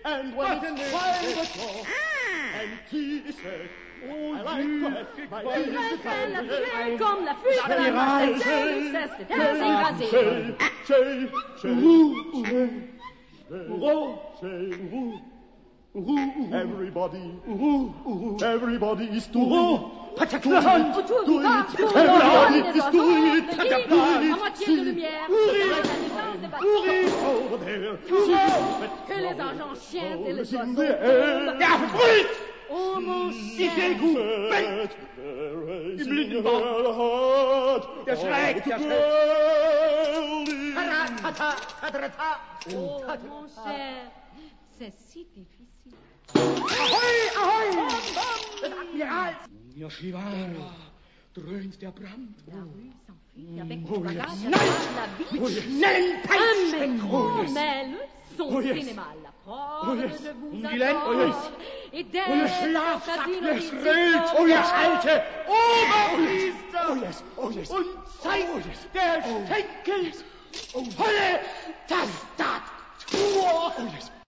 And when it's time to go, and he said, I like to have my Fais comme la fuite de la masse, cesse de Everybody is doing it. Autour du bas, Everybody is doing it. à moitié de lumière, Over there. que les argents chiens et les oiseaux Der tombent. Freund! Oh mon Ich cher, geh gut. Im Lindenbaum. Der Schreck. oh mon cher, c'est si difficile. Ahoi! Das Admiral! Mir Schlivar, dröhnt der Brand. La rue s'enfuit avec du bagage, la Oh, vie. yes. Schnellen Peitschen! Oh, mais le son Oh, yes. cinéma, la preuve Oh, yes. de vous Guylaine, oh, adore. yes. Et Oh, der ihr Schlafsack, Casino ihr di schreit, Zitto. oh, ihr Alte, Oberpriester, oh, yes, oh, yes, und zeigt oh, yes. der Schenkel, Hölle, das Tor, oh, yes.